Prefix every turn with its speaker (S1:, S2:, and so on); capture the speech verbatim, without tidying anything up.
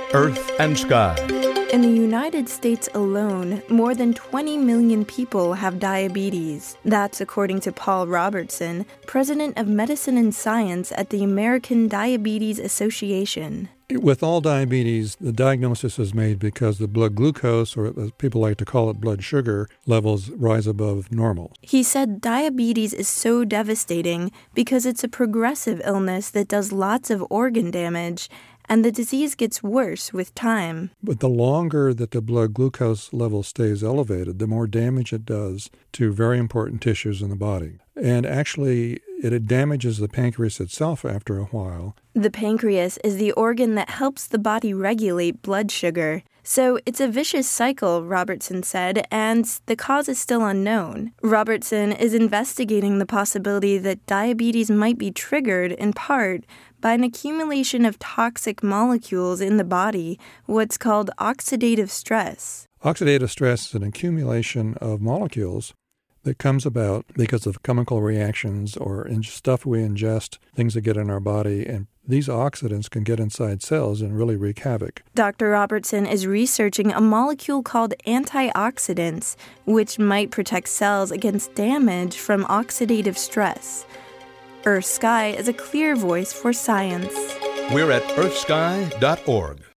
S1: Earth and Sky.
S2: In the United States alone, more than twenty million people have diabetes. That's according to Paul Robertson, president of Medicine and Science at the American Diabetes Association.
S3: With all diabetes, the diagnosis is made because the blood glucose, or as people like to call it blood sugar, levels rise above normal.
S2: He said diabetes is so devastating because it's a progressive illness that does lots of organ damage, and the disease gets worse with time.
S3: But the longer that the blood glucose level stays elevated, the more damage it does to very important tissues in the body. And actually, it damages the pancreas itself after a while.
S2: The pancreas is the organ that helps the body regulate blood sugar. So it's a vicious cycle, Robertson said, and the cause is still unknown. Robertson is investigating the possibility that diabetes might be triggered, in part, by an accumulation of toxic molecules in the body, what's called oxidative stress.
S3: Oxidative stress is an accumulation of molecules that comes about because of chemical reactions or in stuff we ingest, things that get in our body, and these oxidants can get inside cells and really wreak havoc.
S2: Doctor Robertson is researching a molecule called antioxidants, which might protect cells against damage from oxidative stress. Earth Sky is a clear voice for science.
S1: We're at earth sky dot org.